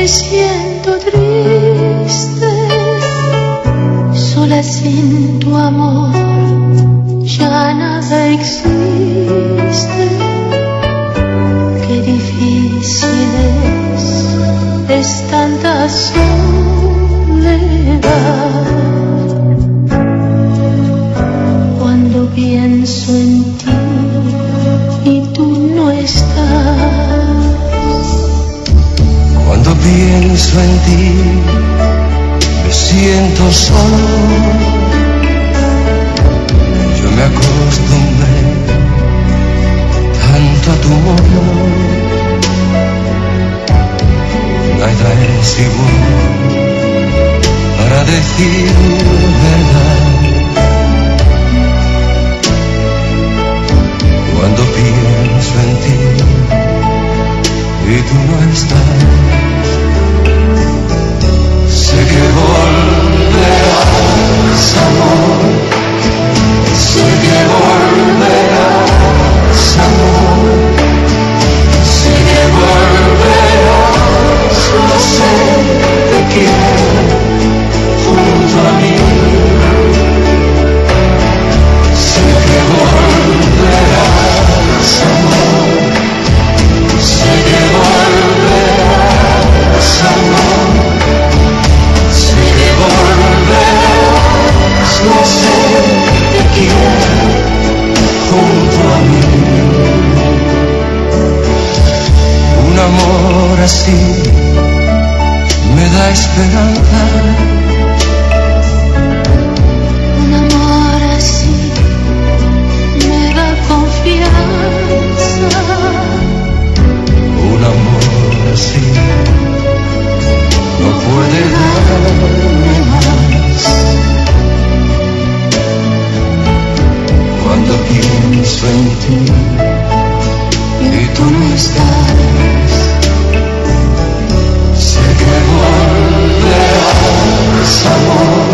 me siento triste, sola sin tu amor, ya nada existe. Qué difícil es tanta soledad. Cuando pienso en ti y tú no estás. Cuando pienso en ti, me siento solo. Yo me acostumbré tanto a tu amor. Nada es igual para decir verdad. Cuando pienso en ti y tú no estás, sé que volverás, amor. Sé que volverás, amor. Sé que volverás, lo sé, te quiero junto a mí. Sé que volverás, amor. Sé que volverás, amor. Sé que volverás, lo sé, te quiero junto a mí. Un amor así me da esperanza. Un amor así me da confianza. Un amor así no puede darme más. Cuando pienso en ti y tú no estás, sé que volverás, amor.